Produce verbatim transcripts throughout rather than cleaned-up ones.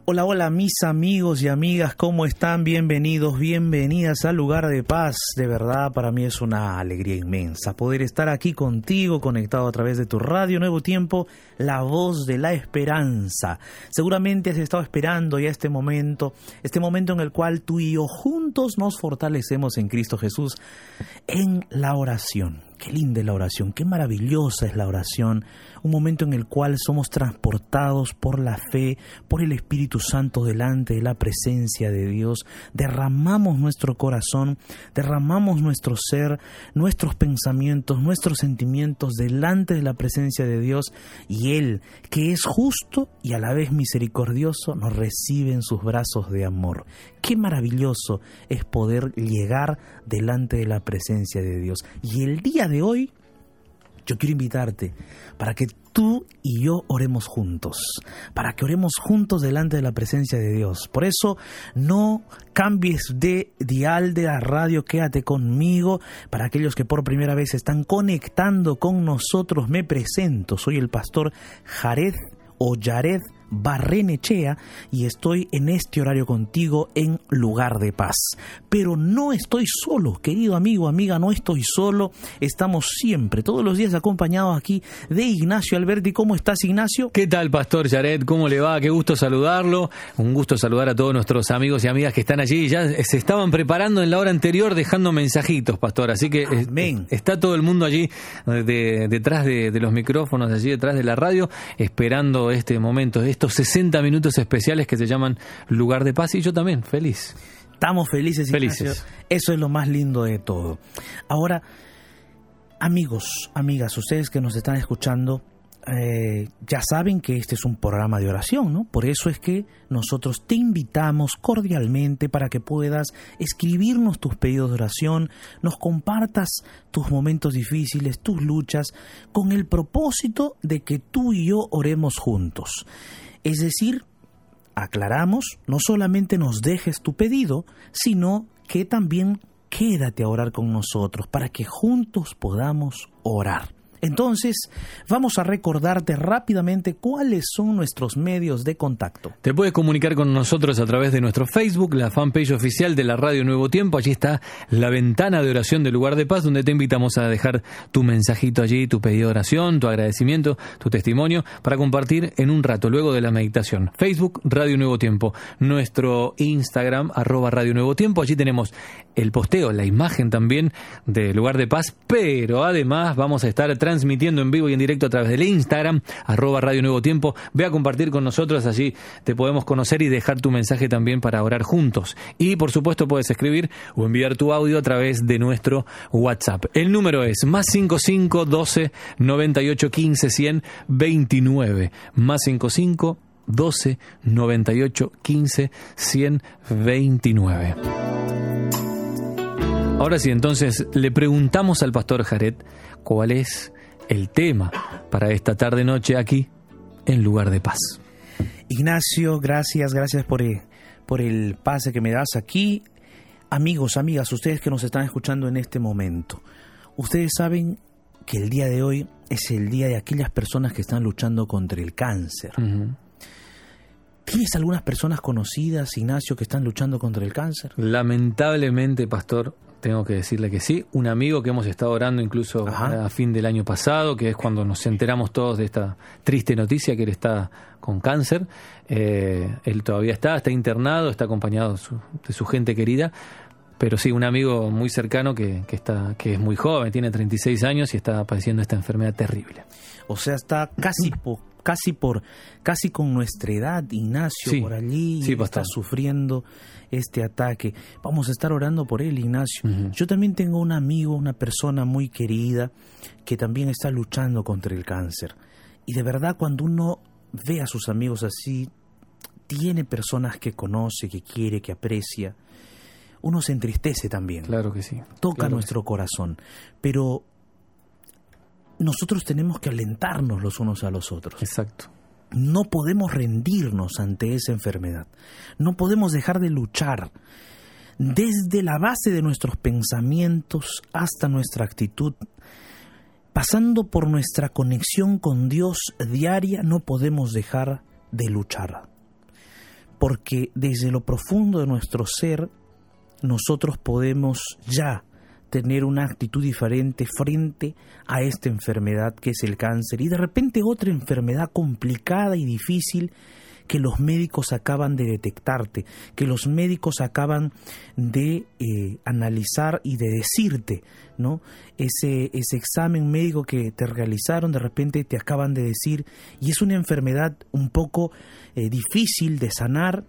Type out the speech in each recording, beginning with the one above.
Hola, hola mis amigos y amigas, ¿cómo están? Bienvenidos, bienvenidas al Lugar de Paz. De verdad, para mí es una alegría inmensa poder estar aquí contigo, conectado a través de tu radio Nuevo Tiempo, la voz de la esperanza. Seguramente has estado esperando ya este momento, este momento en el cual tú y yo juntos nos fortalecemos en Cristo Jesús en la oración. Qué linda es la oración, qué maravillosa es la oración, un momento en el cual somos transportados por la fe, por el Espíritu Santo delante de la presencia de Dios, derramamos nuestro corazón, derramamos nuestro ser, nuestros pensamientos, nuestros sentimientos delante de la presencia de Dios, y Él, que es justo y a la vez misericordioso, nos recibe en sus brazos de amor. Qué maravilloso es poder llegar delante de la presencia de Dios. Y el día de hoy, yo quiero invitarte para que tú y yo oremos juntos, para que oremos juntos delante de la presencia de Dios. Por eso, no cambies de dial de la radio, quédate conmigo. Para aquellos que por primera vez están conectando con nosotros, me presento. Soy el pastor Jared o Yared Barrenechea y estoy en este horario contigo en Lugar de Paz. Pero no estoy solo, querido amigo, amiga, no estoy solo. Estamos siempre, todos los días acompañados aquí de Ignacio Alberti. ¿Cómo estás, Ignacio? ¿Qué tal, Pastor Yared? ¿Cómo le va? Qué gusto saludarlo. Un gusto saludar a todos nuestros amigos y amigas que están allí. Ya se estaban preparando en la hora anterior dejando mensajitos, Pastor. Así que Amén. Está todo el mundo allí de, detrás de, de los micrófonos, allí detrás de la radio, esperando este momento, estos sesenta minutos especiales que se llaman Lugar de Paz, y yo también, feliz. Estamos felices, Ignacio. Felices. Eso es lo más lindo de todo. Ahora, amigos, amigas, ustedes que nos están escuchando, eh, ya saben que este es un programa de oración, ¿no? Por eso es que nosotros te invitamos cordialmente para que puedas escribirnos tus pedidos de oración, nos compartas tus momentos difíciles, tus luchas, con el propósito de que tú y yo oremos juntos. Es decir, aclaramos, no solamente nos dejes tu pedido, sino que también quédate a orar con nosotros para que juntos podamos orar. Entonces, vamos a recordarte rápidamente cuáles son nuestros medios de contacto. Te puedes comunicar con nosotros a través de nuestro Facebook, la fanpage oficial de la Radio Nuevo Tiempo. Allí está la ventana de oración del Lugar de Paz, donde te invitamos a dejar tu mensajito allí, tu pedido de oración, tu agradecimiento, tu testimonio, para compartir en un rato, luego de la meditación. Facebook, Radio Nuevo Tiempo. Nuestro Instagram, arroba Radio Nuevo Tiempo. Allí tenemos el posteo, la imagen también del Lugar de Paz, pero además vamos a estar transmitiendo en vivo y en directo a través del Instagram, arroba Radio Nuevo Tiempo. Ve a compartir con nosotros, allí te podemos conocer y dejar tu mensaje también para orar juntos. Y por supuesto puedes escribir o enviar tu audio a través de nuestro WhatsApp. El número es más cinco cinco doce noventa y ocho quince cien veintinueve, más cinco cinco doce noventa y ocho quince cien veintinueve. Ahora sí, entonces le preguntamos al pastor Jared cuál es el tema para esta tarde-noche aquí en Lugar de Paz. Ignacio, gracias, gracias por el, por el pase que me das aquí. Amigos, amigas, ustedes que nos están escuchando en este momento, ustedes saben que el día de hoy es el día de aquellas personas que están luchando contra el cáncer. Uh-huh. ¿Tienes algunas personas conocidas, Ignacio, que están luchando contra el cáncer? Lamentablemente, pastor, tengo que decirle que sí. Un amigo que hemos estado orando incluso Ajá. a fin del año pasado, que es cuando nos enteramos todos de esta triste noticia que él está con cáncer. Eh, él todavía está, está internado, está acompañado de su, de su gente querida. Pero sí, un amigo muy cercano que, que, está, que es muy joven, tiene treinta y seis años y está padeciendo esta enfermedad terrible. O sea, está casi por, casi por casi con nuestra edad, Ignacio, sí, por allí, sí, está sufriendo este ataque. Vamos a estar orando por él, Ignacio. Uh-huh. Yo también tengo un amigo, una persona muy querida que también está luchando contra el cáncer. Y de verdad, cuando uno ve a sus amigos así, tiene personas que conoce, que quiere, que aprecia, uno se entristece también. Claro que sí. Toca claro nuestro sí. corazón. Pero nosotros tenemos que alentarnos los unos a los otros. Exacto. No podemos rendirnos ante esa enfermedad. No podemos dejar de luchar. Desde la base de nuestros pensamientos hasta nuestra actitud, pasando por nuestra conexión con Dios diaria, no podemos dejar de luchar. porque desde lo profundo de nuestro ser nosotros podemos ya tener una actitud diferente frente a esta enfermedad que es el cáncer, y de repente otra enfermedad complicada y difícil que los médicos acaban de detectarte, que los médicos acaban de eh, analizar y de decirte, ¿no? Ese, ese examen médico que te realizaron, de repente te acaban de decir, y es una enfermedad un poco eh, difícil de sanar,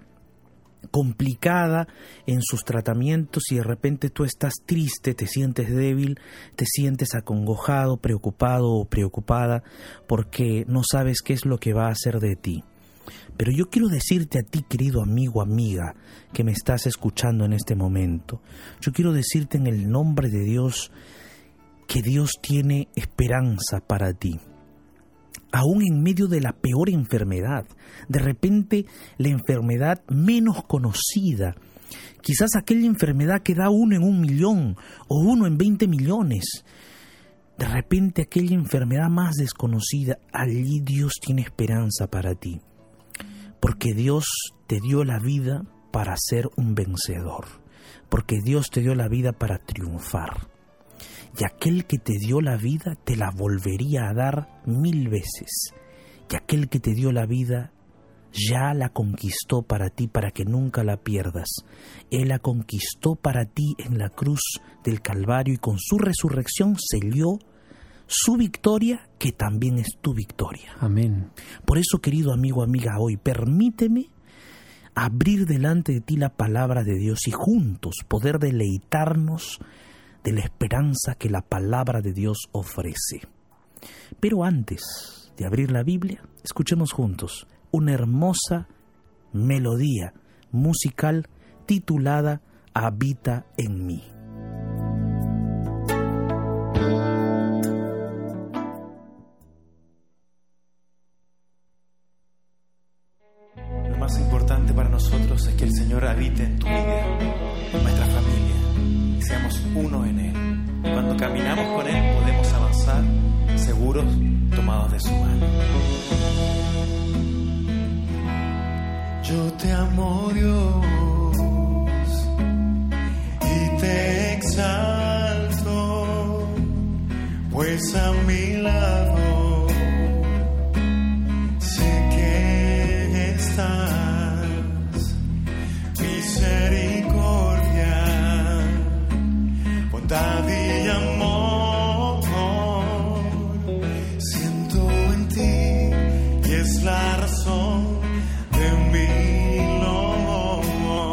complicada en sus tratamientos, y de repente tú estás triste, te sientes débil, te sientes acongojado, preocupado o preocupada porque no sabes qué es lo que va a hacer de ti. Pero yo quiero decirte a ti, querido amigo, amiga, que me estás escuchando en este momento, yo quiero decirte en el nombre de Dios que Dios tiene esperanza para ti. Aún en medio de la peor enfermedad, de repente la enfermedad menos conocida, quizás aquella enfermedad que da uno en un millón o uno en veinte millones, de repente aquella enfermedad más desconocida, allí Dios tiene esperanza para ti, porque Dios te dio la vida para ser un vencedor, porque Dios te dio la vida para triunfar. Y aquel que te dio la vida te la volvería a dar mil veces. Y aquel que te dio la vida ya la conquistó para ti, para que nunca la pierdas. Él la conquistó para ti en la cruz del Calvario, y con su resurrección selló su victoria, que también es tu victoria. Amén. Por eso, querido amigo, amiga, hoy permíteme abrir delante de ti la palabra de Dios y juntos poder deleitarnos de la esperanza que la palabra de Dios ofrece. Pero antes de abrir la Biblia, escuchemos juntos una hermosa melodía musical titulada Habita en mí. Lo más importante para nosotros es que el Señor habite en tu vida, en nuestra familia, y seamos uno en Él. Cuando caminamos con Él podemos avanzar seguros, tomados de su mano. Yo te amo, Dios, y te exalto, pues a mi lado sé que estás. Misericordia, bondad y amor siento en ti, y es la razón de mi logro.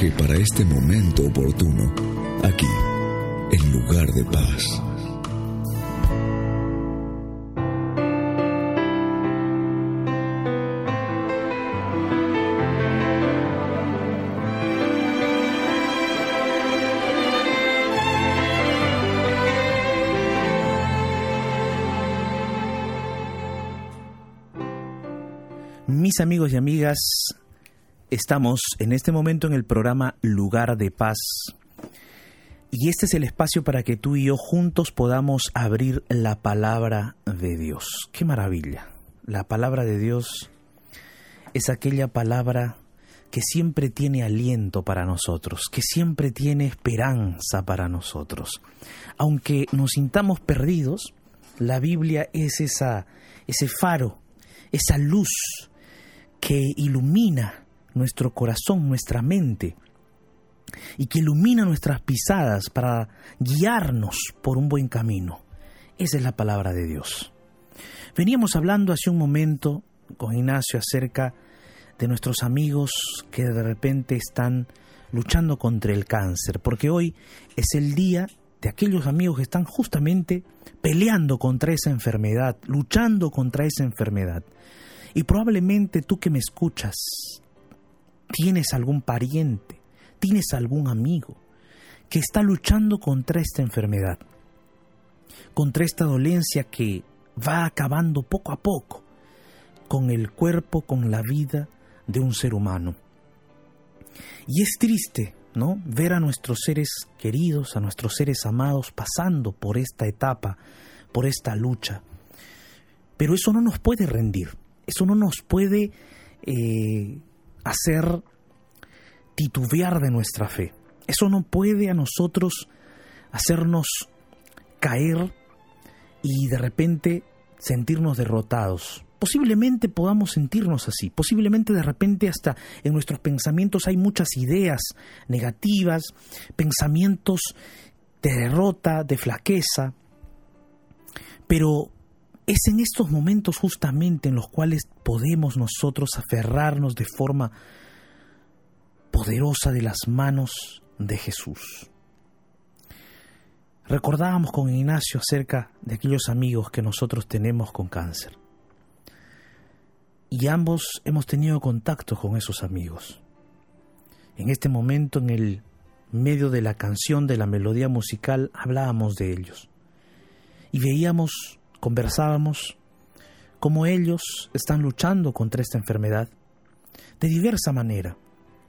mensaje para este momento oportuno, aquí, en Lugar de Paz. Mis amigos y amigas, estamos en este momento en el programa Lugar de Paz. Y este es el espacio para que tú y yo juntos podamos abrir la palabra de Dios. ¡Qué maravilla! La palabra de Dios es aquella palabra que siempre tiene aliento para nosotros, que siempre tiene esperanza para nosotros. Aunque nos sintamos perdidos, la Biblia es esa, ese faro, esa luz que ilumina nuestro corazón, nuestra mente, y que ilumina nuestras pisadas para guiarnos por un buen camino. Esa es la palabra de Dios. Veníamos hablando hace un momento con Ignacio acerca de nuestros amigos que de repente están luchando contra el cáncer, porque hoy es el día de aquellos amigos que están justamente peleando contra esa enfermedad, luchando contra esa enfermedad. Y probablemente tú que me escuchas, tienes algún pariente, tienes algún amigo que está luchando contra esta enfermedad, contra esta dolencia que va acabando poco a poco con el cuerpo, con la vida de un ser humano. Y es triste, ¿no?, ver a nuestros seres queridos, a nuestros seres amados pasando por esta etapa, por esta lucha. Pero eso no nos puede rendir. Eso no nos puede eh, hacer titubear de nuestra fe. Eso no puede a nosotros hacernos caer y de repente sentirnos derrotados. Posiblemente podamos sentirnos así. Posiblemente de repente hasta en nuestros pensamientos hay muchas ideas negativas, pensamientos de derrota, de flaqueza. Pero es en estos momentos justamente en los cuales podemos nosotros aferrarnos de forma poderosa de las manos de Jesús. Recordábamos con Ignacio acerca de aquellos amigos que nosotros tenemos con cáncer. Y ambos hemos tenido contacto con esos amigos. En este momento, en el medio de la canción, de la melodía musical, hablábamos de ellos. Y veíamos, conversábamos cómo ellos están luchando contra esta enfermedad de diversa manera.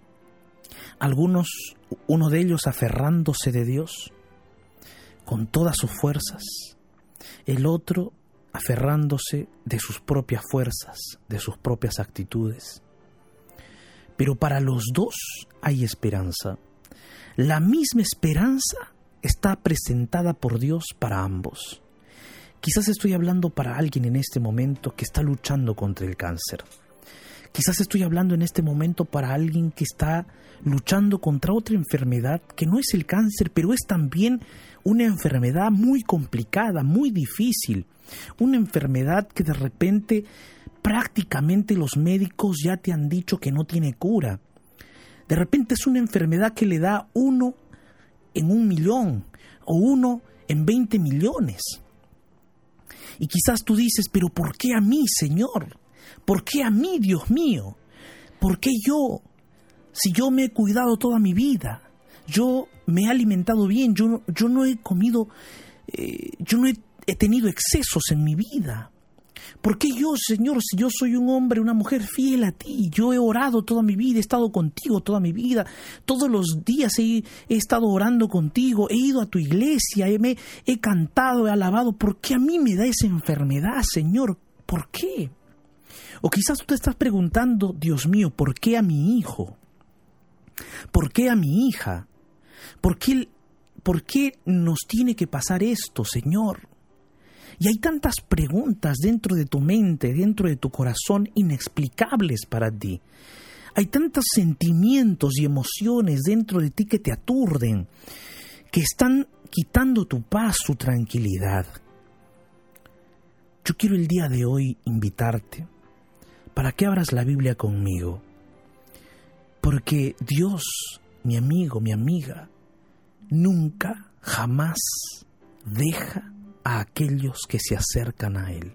Algunos, uno de ellos aferrándose de Dios con todas sus fuerzas, el otro aferrándose de sus propias fuerzas, de sus propias actitudes. Pero para los dos hay esperanza. La misma esperanza está presentada por Dios para ambos. Quizás estoy hablando para alguien en este momento que está luchando contra el cáncer. Quizás estoy hablando en este momento para alguien que está luchando contra otra enfermedad que no es el cáncer, pero es también una enfermedad muy complicada, muy difícil. Una enfermedad que de repente prácticamente los médicos ya te han dicho que no tiene cura. De repente es una enfermedad que le da uno en un millón o uno en veinte millones. Y quizás tú dices, pero ¿por qué a mí, Señor? ¿Por qué a mí, Dios mío? ¿Por qué yo? Si yo me he cuidado toda mi vida, yo me he alimentado bien, yo, yo no he comido, eh, yo no he, he tenido excesos en mi vida. ¿Por qué yo, Señor, si yo soy un hombre, una mujer fiel a ti? Yo he orado toda mi vida, he estado contigo toda mi vida. Todos los días he, he estado orando contigo, he ido a tu iglesia, he, me, he cantado, he alabado. ¿Por qué a mí me da esa enfermedad, Señor? ¿Por qué? O quizás tú te estás preguntando, Dios mío, ¿por qué a mi hijo? ¿Por qué a mi hija? ¿Por qué, por qué nos tiene que pasar esto, Señor? Y hay tantas preguntas dentro de tu mente, dentro de tu corazón, inexplicables para ti. Hay tantos sentimientos y emociones dentro de ti que te aturden, que están quitando tu paz, tu tranquilidad. Yo quiero el día de hoy invitarte para que abras la Biblia conmigo, porque Dios mi amigo, mi amiga, nunca, jamás deja a aquellos que se acercan a Él.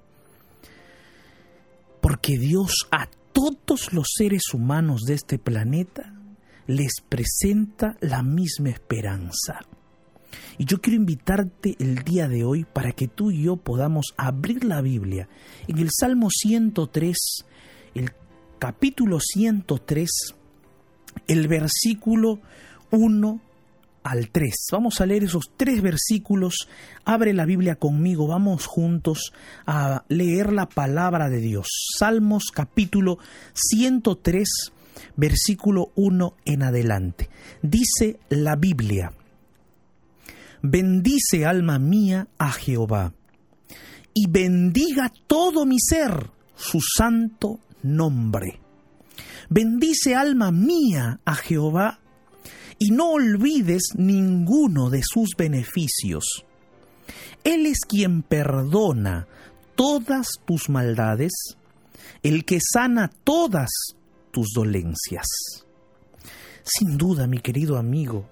Porque Dios a todos los seres humanos de este planeta les presenta la misma esperanza. Y yo quiero invitarte el día de hoy para que tú y yo podamos abrir la Biblia en el Salmo ciento tres, el capítulo ciento tres, el versículo uno al tres. Vamos a leer esos tres versículos. Abre la Biblia conmigo, vamos juntos a leer la palabra de Dios. Salmos capítulo ciento tres, versículo uno en adelante. Dice la Biblia: bendice, alma mía, a Jehová, y bendiga todo mi ser su santo nombre. Bendice, alma mía, a Jehová, y no olvides ninguno de sus beneficios. Él es quien perdona todas tus maldades, el que sana todas tus dolencias. Sin duda, mi querido amigo,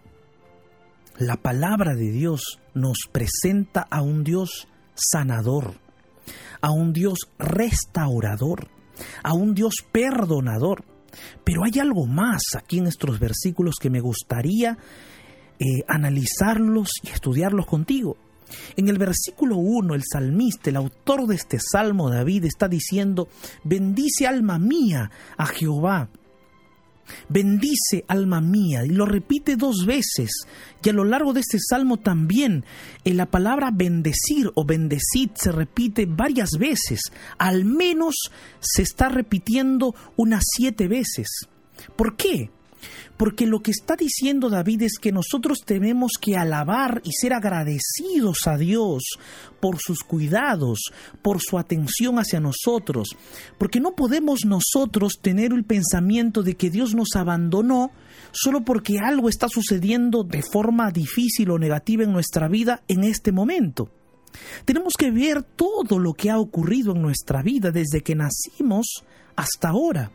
la palabra de Dios nos presenta a un Dios sanador, a un Dios restaurador, a un Dios perdonador. Pero hay algo más aquí en estos versículos que me gustaría eh, analizarlos y estudiarlos contigo. En el versículo uno, el salmista, el autor de este salmo, David, está diciendo: bendice, alma mía, a Jehová. Bendice, alma mía, y lo repite dos veces. Y a lo largo de este salmo también en la palabra bendecir o bendecid se repite varias veces. Al menos se está repitiendo unas siete veces. ¿Por qué? Porque lo que está diciendo David es que nosotros tenemos que alabar y ser agradecidos a Dios por sus cuidados, por su atención hacia nosotros. Porque no podemos nosotros tener el pensamiento de que Dios nos abandonó solo porque algo está sucediendo de forma difícil o negativa en nuestra vida en este momento. Tenemos que ver todo lo que ha ocurrido en nuestra vida desde que nacimos hasta ahora.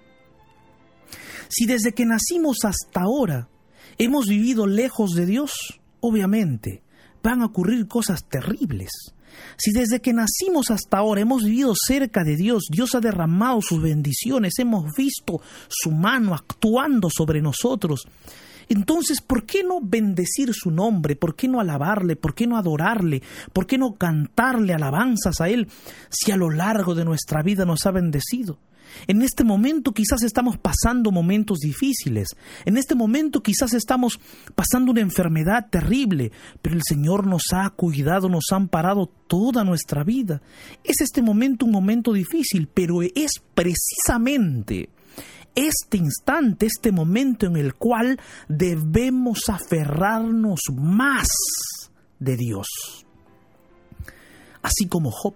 Si desde que nacimos hasta ahora hemos vivido lejos de Dios, obviamente van a ocurrir cosas terribles. Si desde que nacimos hasta ahora hemos vivido cerca de Dios, Dios ha derramado sus bendiciones, hemos visto su mano actuando sobre nosotros, entonces, ¿por qué no bendecir su nombre? ¿Por qué no alabarle? ¿Por qué no adorarle? ¿Por qué no cantarle alabanzas a Él si a lo largo de nuestra vida nos ha bendecido? En este momento quizás estamos pasando momentos difíciles. En este momento quizás estamos pasando una enfermedad terrible, pero el Señor nos ha cuidado, nos ha amparado toda nuestra vida. Es este momento un momento difícil, pero es precisamente este instante, este momento en el cual debemos aferrarnos más de Dios. Así como Job.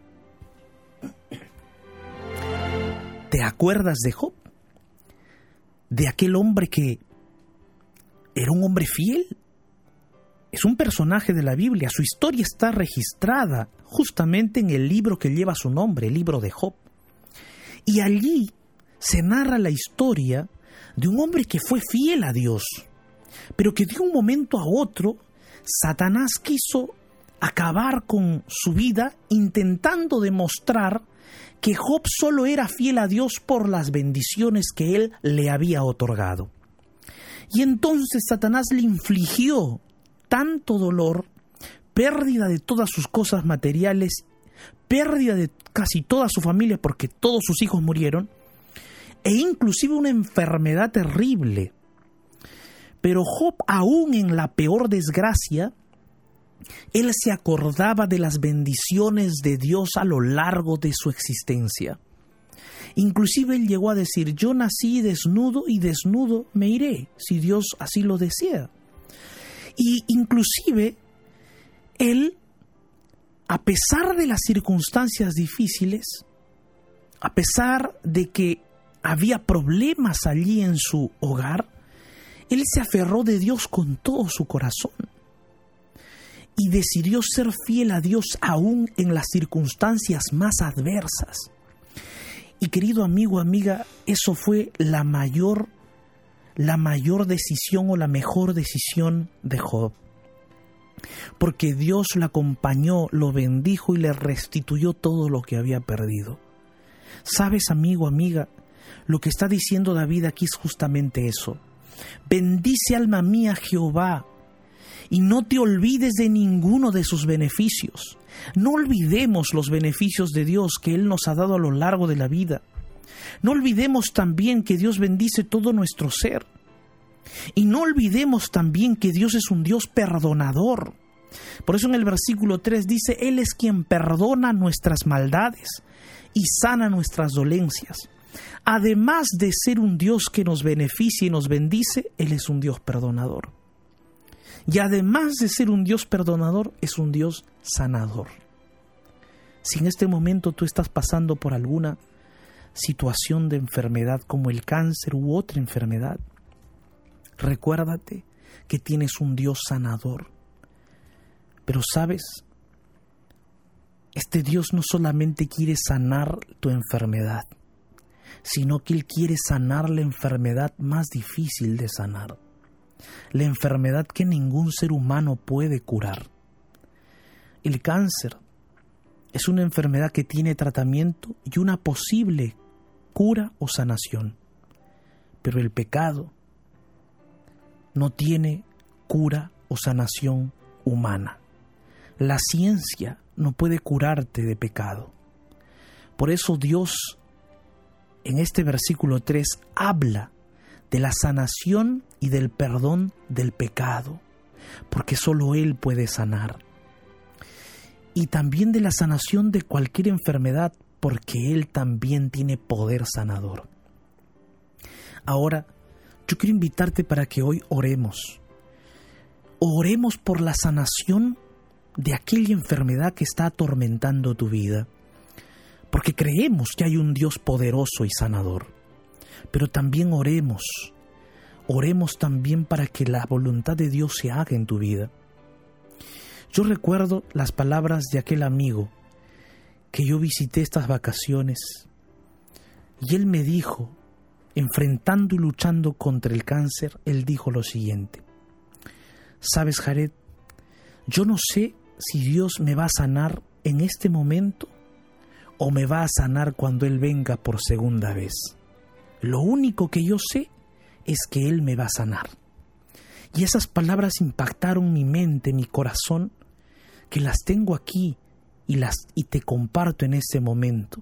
¿Te acuerdas de Job? De aquel hombre que era un hombre fiel. Es un personaje de la Biblia. Su historia está registrada justamente en el libro que lleva su nombre, el libro de Job. Y allí se narra la historia de un hombre que fue fiel a Dios, pero que de un momento a otro Satanás quiso acabar con su vida intentando demostrar que Job solo era fiel a Dios por las bendiciones que él le había otorgado. Y entonces Satanás le infligió tanto dolor, pérdida de todas sus cosas materiales, pérdida de casi toda su familia porque todos sus hijos murieron, e inclusive una enfermedad terrible. Pero Job, aún en la peor desgracia, él se acordaba de las bendiciones de Dios a lo largo de su existencia. Inclusive él llegó a decir: yo nací desnudo y desnudo me iré, si Dios así lo desea. Y inclusive él, a pesar de las circunstancias difíciles, a pesar de que había problemas allí en su hogar, él se aferró de Dios con todo su corazón y decidió ser fiel a Dios aún en las circunstancias más adversas. Y querido amigo, amiga, eso fue la mayor la mayor decisión o la mejor decisión de Job. Porque Dios lo acompañó, lo bendijo y le restituyó todo lo que había perdido. ¿Sabes, amigo, amiga? Lo que está diciendo David aquí es justamente eso. Bendice, alma mía, Jehová, y no te olvides de ninguno de sus beneficios. No olvidemos los beneficios de Dios que Él nos ha dado a lo largo de la vida. No olvidemos también que Dios bendice todo nuestro ser. Y no olvidemos también que Dios es un Dios perdonador. Por eso en el versículo tres dice, Él es quien perdona nuestras maldades y sana nuestras dolencias. Además de ser un Dios que nos beneficia y nos bendice, Él es un Dios perdonador. Y además de ser un Dios perdonador, es un Dios sanador. Si en este momento tú estás pasando por alguna situación de enfermedad como el cáncer u otra enfermedad, recuérdate que tienes un Dios sanador. Pero sabes, este Dios no solamente quiere sanar tu enfermedad, sino que Él quiere sanar la enfermedad más difícil de sanar, la enfermedad que ningún ser humano puede curar. El cáncer es una enfermedad que tiene tratamiento y una posible cura o sanación, pero el pecado no tiene cura o sanación humana. La ciencia no puede curarte de pecado. Por eso Dios en este versículo tres habla de la sanación y del perdón del pecado, porque solo Él puede sanar. Y también de la sanación de cualquier enfermedad, porque Él también tiene poder sanador. Ahora, yo quiero invitarte para que hoy oremos. Oremos por la sanación de aquella enfermedad que está atormentando tu vida, porque creemos que hay un Dios poderoso y sanador. Pero también oremos, oremos también para que la voluntad de Dios se haga en tu vida. Yo recuerdo las palabras de aquel amigo que yo visité estas vacaciones, y él me dijo, enfrentando y luchando contra el cáncer, él dijo lo siguiente: ¿sabes, Jared? Yo no sé si Dios me va a sanar en este momento o me va a sanar cuando Él venga por segunda vez. Lo único que yo sé es que Él me va a sanar. Y esas palabras impactaron mi mente, mi corazón, que las tengo aquí y, las, y te comparto en este momento,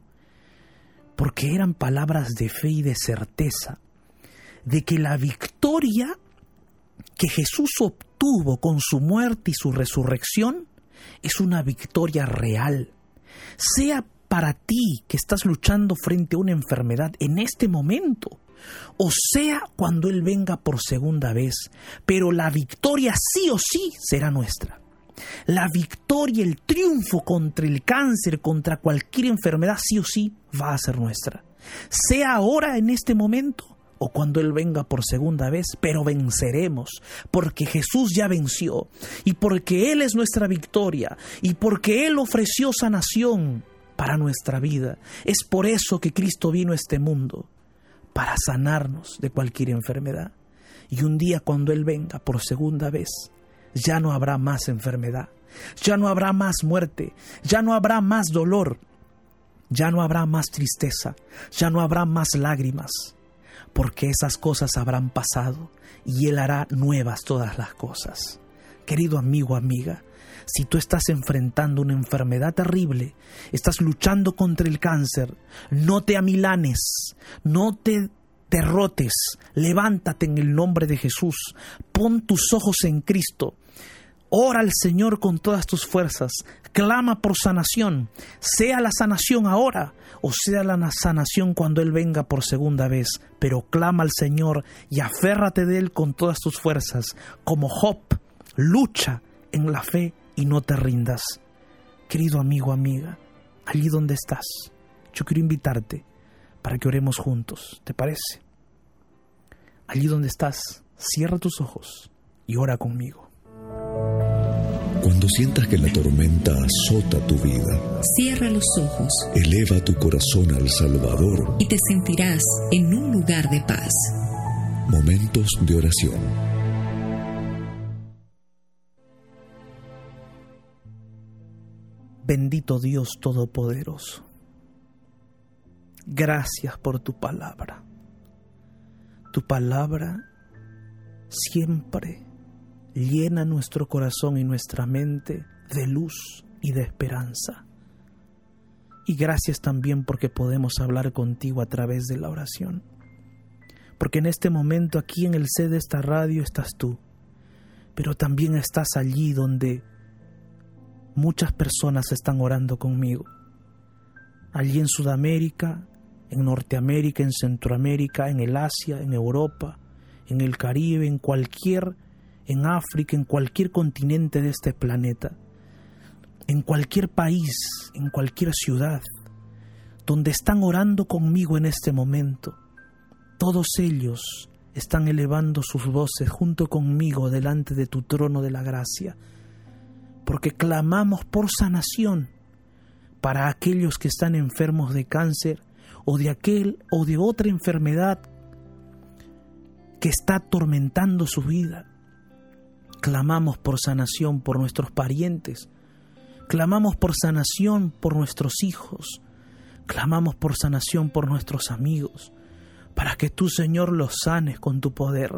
porque eran palabras de fe y de certeza, de que la victoria que Jesús obtuvo con su muerte y su resurrección es una victoria real. Sea para ti que estás luchando frente a una enfermedad en este momento, o sea cuando Él venga por segunda vez, pero la victoria sí o sí será nuestra. La victoria, el triunfo contra el cáncer, contra cualquier enfermedad, sí o sí va a ser nuestra. Sea ahora en este momento o cuando Él venga por segunda vez, pero venceremos, porque Jesús ya venció, y porque Él es nuestra victoria, y porque Él ofreció sanación para nuestra vida. Es por eso que Cristo vino a este mundo, para sanarnos de cualquier enfermedad. Y un día cuando Él venga por segunda vez, ya no habrá más enfermedad, ya no habrá más muerte, ya no habrá más dolor, ya no habrá más tristeza, ya no habrá más lágrimas, porque esas cosas habrán pasado y Él hará nuevas todas las cosas. Querido amigo, amiga, si tú estás enfrentando una enfermedad terrible, estás luchando contra el cáncer, no te amilanes, no te derrotes, levántate en el nombre de Jesús, pon tus ojos en Cristo, ora al Señor con todas tus fuerzas, clama por sanación, sea la sanación ahora o sea la sanación cuando Él venga por segunda vez, pero clama al Señor y aférrate de Él con todas tus fuerzas, como Job, lucha en la fe y no te rindas. Querido amigo, amiga, allí donde estás, yo quiero invitarte para que oremos juntos, ¿te parece? Allí donde estás, cierra tus ojos y ora conmigo. Cuando sientas que la tormenta azota tu vida, cierra los ojos. Eleva tu corazón al Salvador y te sentirás en un lugar de paz. Momentos de oración. Bendito Dios Todopoderoso, gracias por tu palabra. Tu palabra siempre llena nuestro corazón y nuestra mente de luz y de esperanza. Y gracias también porque podemos hablar contigo a través de la oración. Porque en este momento aquí en el C de esta radio estás tú, pero también estás allí donde muchas personas están orando conmigo. Allí en Sudamérica, en Norteamérica, en Centroamérica, en el Asia, en Europa, en el Caribe, en cualquier, en África, en cualquier continente de este planeta, en cualquier país, en cualquier ciudad, donde están orando conmigo en este momento. Todos ellos están elevando sus voces junto conmigo delante de tu trono de la gracia, porque clamamos por sanación para aquellos que están enfermos de cáncer o de aquel o de otra enfermedad que está atormentando su vida. Clamamos por sanación por nuestros parientes, clamamos por sanación por nuestros hijos, clamamos por sanación por nuestros amigos, para que tú, Señor, los sanes con tu poder.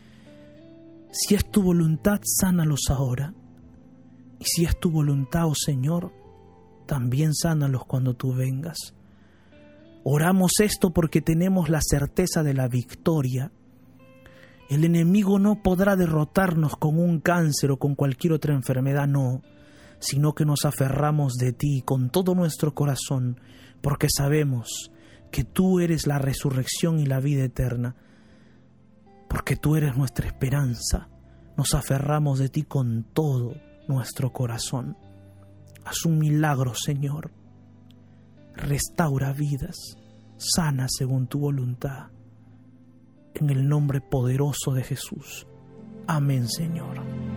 Si es tu voluntad, sánalos ahora. Y si es tu voluntad, oh Señor, también sánalos cuando tú vengas. Oramos esto porque tenemos la certeza de la victoria. El enemigo no podrá derrotarnos con un cáncer o con cualquier otra enfermedad, no, sino que nos aferramos de ti con todo nuestro corazón, porque sabemos que tú eres la resurrección y la vida eterna, porque tú eres nuestra esperanza. Nos aferramos de ti con todo nuestro corazón. Haz un milagro, Señor. Restaura vidas, sana según tu voluntad. En el nombre poderoso de Jesús. Amén, Señor.